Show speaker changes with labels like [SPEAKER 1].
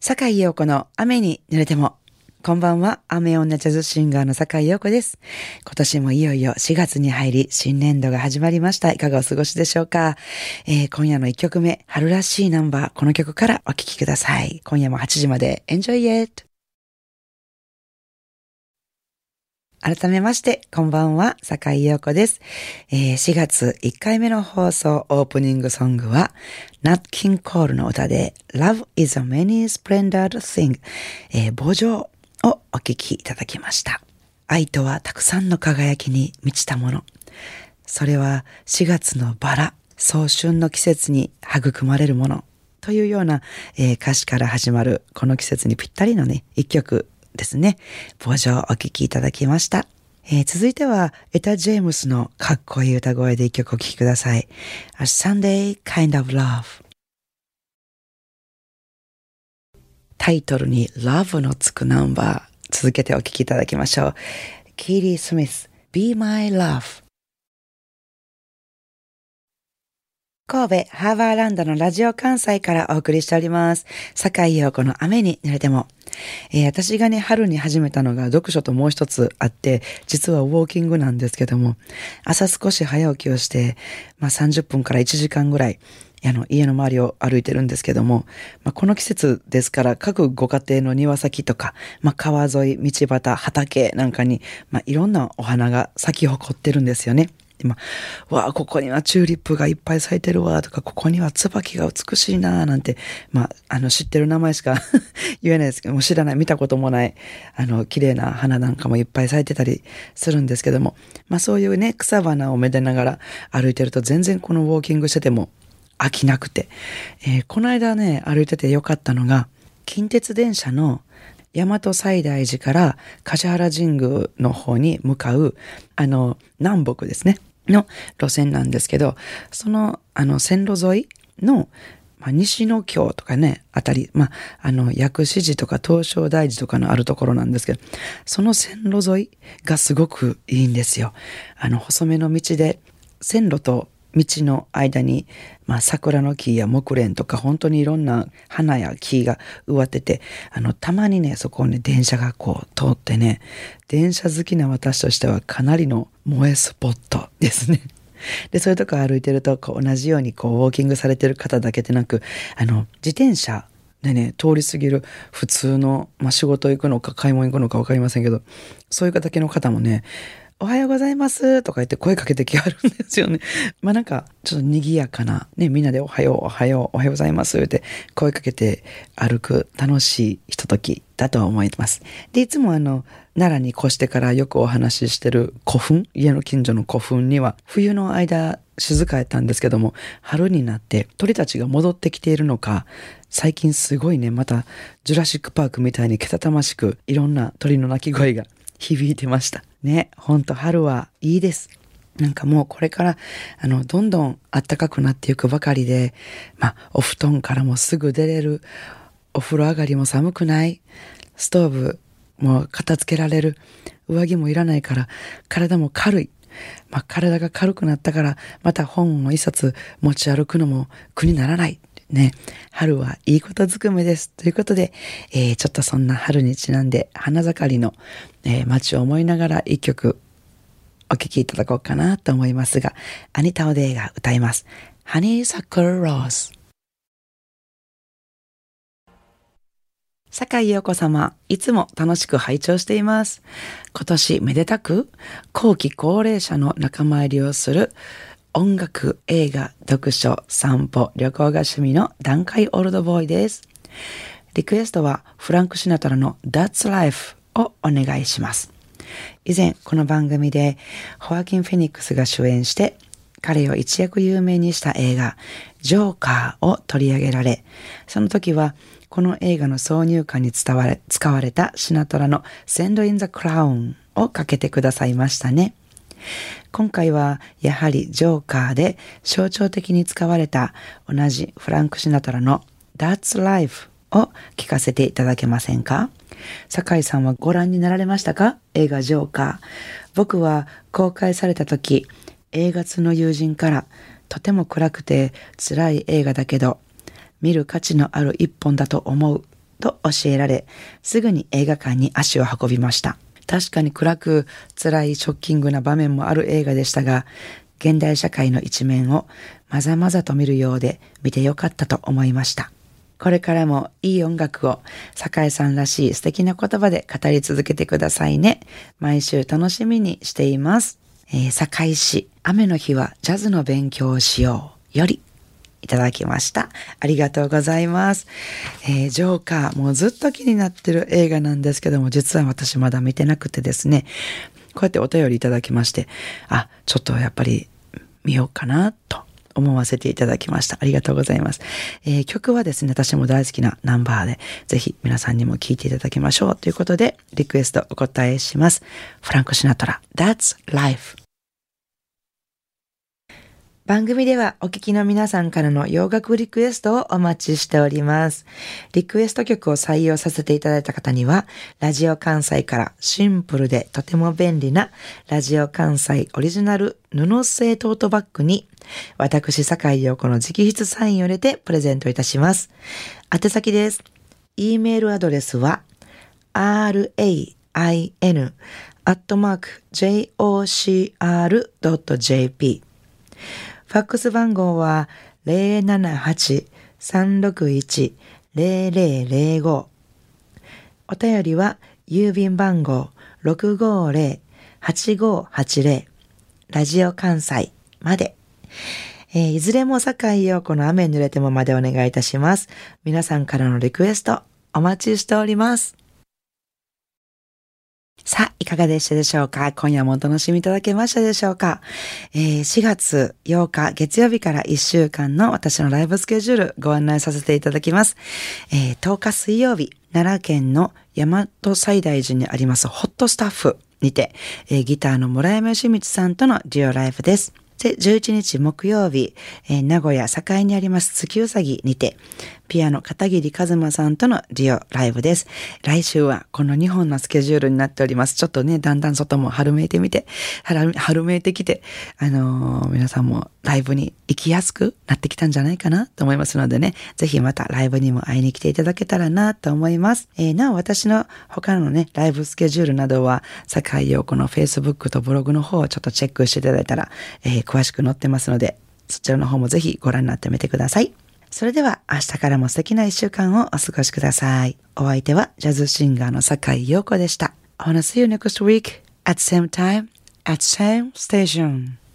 [SPEAKER 1] 坂井陽子の雨に濡れても。こんばんは、雨女ジャズシンガーの坂井陽子です。今年もいよいよ4月に入り、新年度が始まりました。いかがお過ごしでしょうか。今夜の1曲目、春らしいナンバー、この曲からお聴きください。今夜も8時まで Enjoy it! 改めまして、こんばんは、坂井陽子です。4月1回目の放送オープニングソングは、Nat King Cole の歌で Love is a many splendid thing、慕情をお聴きいただきました。愛とはたくさんの輝きに満ちたもの。それは4月のバラ、早春の季節に育まれるものというような、歌詞から始まるこの季節にぴったりのね、一曲ですね。傍聴お聴きいただきました。続いてはエタ・ジェームスのかっこいい歌声で一曲お聴きください。A Sunday Kind of Love。タイトルに Love のつくナンバー、続けてお聴きいただきましょう。キーリー・スミス Be My Love。神戸ハーバーランドのラジオ関西からお送りしております。坂井陽子の雨に濡れても。私がね、春に始めたのが読書ともう一つあって、実はウォーキングなんですけども、朝少し早起きをして、30分から1時間ぐらい、家の周りを歩いてるんですけども、この季節ですから、各ご家庭の庭先とか、川沿い、道端、畑なんかに、いろんなお花が咲き誇ってるんですよね。ここにはチューリップがいっぱい咲いてるわとか、ここには椿が美しいななんて、知ってる名前しか言えないですけども、知らない、見たこともない、綺麗な花なんかもいっぱい咲いてたりするんですけども、そういうね、草花をめでながら歩いてると全然このウォーキングしてても飽きなくて、この間ね、歩いててよかったのが、近鉄電車の大和西大寺から橿原神宮の方に向かう、南北ですね。の路線なんですけど、その、線路沿いの、西の京とかね、あたり、薬師寺とか東照大寺とかのあるところなんですけど、その線路沿いがすごくいいんですよ。細めの道で、線路と道の間に、桜の木や木蓮とか本当にいろんな花や木が植わってて、たまにね、そこをね、電車がこう通ってね、電車好きな私としてはかなりの萌えスポットですね。で、そういうとこ歩いてると、同じようにウォーキングされてる方だけでなく、自転車でね、通り過ぎる普通の、仕事行くのか買い物行くのかわかりませんけど、そういう方だけの方もね、おはようございますとか言って声かけてきはるんですよね。なんかちょっと賑やかなね、みんなでおはようございますって声かけて歩く楽しいひとときだと思います。で、いつも奈良に越してからよくお話ししてる古墳、家の近所の古墳には冬の間静かやったんですけども、春になって鳥たちが戻ってきているのか、最近すごいね、またジュラシックパークみたいにけたたましくいろんな鳥の鳴き声が響いてましたね。ほんと春はいいです。なんかもうこれからどんどん暖かくなっていくばかりで、お布団からもすぐ出れる、お風呂上がりも寒くない、ストーブも片付けられる、上着もいらないから体も軽い、体が軽くなったからまた本を一冊持ち歩くのも苦にならないね。春はいいことずくめです。ということで、ちょっとそんな春にちなんで花盛りの、街を思いながら一曲お聴きいただこうかなと思いますが、アニタ・オデイが歌います。Honeysuckle Rose。坂井陽子様、いつも楽しく拝聴しています。今年めでたく後期高齢者の仲間入りをする音楽、映画、読書、散歩、旅行が趣味の団塊オールドボーイです。リクエストはフランク・シナトラの That's Life をお願いします。以前この番組でホアキン・フェニックスが主演して彼を一躍有名にした映画ジョーカーを取り上げられ、その時はこの映画の挿入歌に使われたシナトラの Send in the Crown をかけてくださいましたね。今回はやはりジョーカーで象徴的に使われた同じフランク・シナトラの That's Life を聞かせていただけませんか？酒井さんはご覧になられましたか？映画ジョーカー。僕は公開された時、映画通の友人からとても暗くて辛い映画だけど見る価値のある一本だと思うと教えられ、すぐに映画館に足を運びました。確かに暗く辛いショッキングな場面もある映画でしたが、現代社会の一面をまざまざと見るようで見てよかったと思いました。これからもいい音楽を酒井さんらしい素敵な言葉で語り続けてくださいね。毎週楽しみにしています。酒井市雨の日はジャズの勉強をしようよりいただきました。ありがとうございます。ジョーカー、もうずっと気になってる映画なんですけども、実は私まだ見てなくてですね、こうやってお便りいただきまして、ちょっとやっぱり見ようかなと思わせていただきました。ありがとうございます。曲はですね、私も大好きなナンバーで、ぜひ皆さんにも聴いていただきましょうということで、リクエストお答えします。フランク・シナトラ、That's Life。番組ではお聞きの皆さんからの洋楽リクエストをお待ちしております。リクエスト曲を採用させていただいた方には、ラジオ関西からシンプルでとても便利なラジオ関西オリジナル布製トートバッグに、私、酒井陽子の直筆サインを入れてプレゼントいたします。宛先です。e メールアドレスは、rain@jocr.jp。ファックス番号は 078-361-0005。お便りは郵便番号 650-8580 ラジオ関西まで。いずれも酒井陽子の雨に濡れてもまでお願いいたします。皆さんからのリクエストお待ちしております。さあ、いかがでしたでしょうか？今夜もお楽しみいただけましたでしょうか？4月8日月曜日から1週間の私のライブスケジュールご案内させていただきます。10日水曜日、奈良県の大和西大寺にありますホットスタッフにて、ギターの村山義道さんとのデュオライブです。で、11日木曜日、名古屋栄にあります月うさぎにて、ピアノ片桐一馬さんとのデュオライブです。来週はこの2本のスケジュールになっております。ちょっとね、だんだん外も春めいてきて、皆さんもライブに行きやすくなってきたんじゃないかなと思いますのでね、ぜひまたライブにも会いに来ていただけたらなと思います。なお私の他のね、ライブスケジュールなどは、酒井陽子の Facebook とブログの方をちょっとチェックしていただいたら、詳しく載ってますので、そちらの方もぜひご覧になってみてください。それでは明日からも素敵な一週間をお過ごしください。お相手はジャズシンガーの酒井陽子でした。I wanna see you next week at same time at same station.